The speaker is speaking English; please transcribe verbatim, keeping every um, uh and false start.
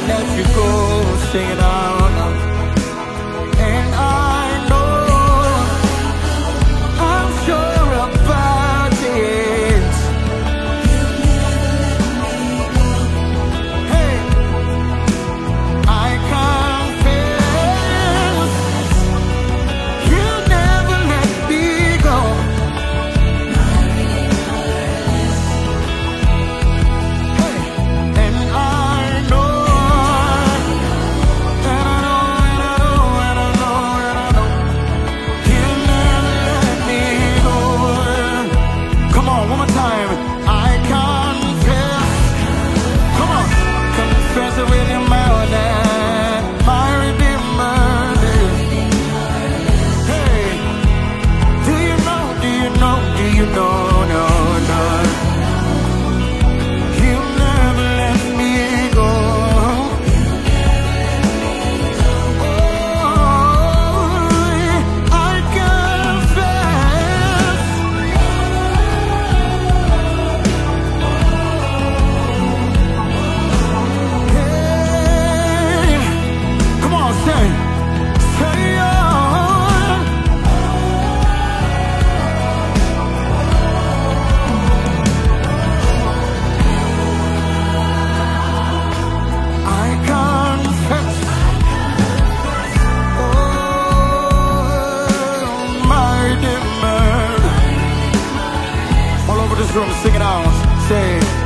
let you go. Sing it out loud. And I know, I'm sure about it. Hey, I confess, you never let me go. Hey, and I know, and I know, and I know, and I know, and I know, you never let me go. Come on, one more time. I confess. Come on, confess it with your mouth that my Redeemer lives. Hey, do you know, do you know, do you know, no, no, you never let me go. Oh, I confess. Hey, come on, say, say, oh, I confess. Oh, my Redeemer. All over this room, sing it out. Say,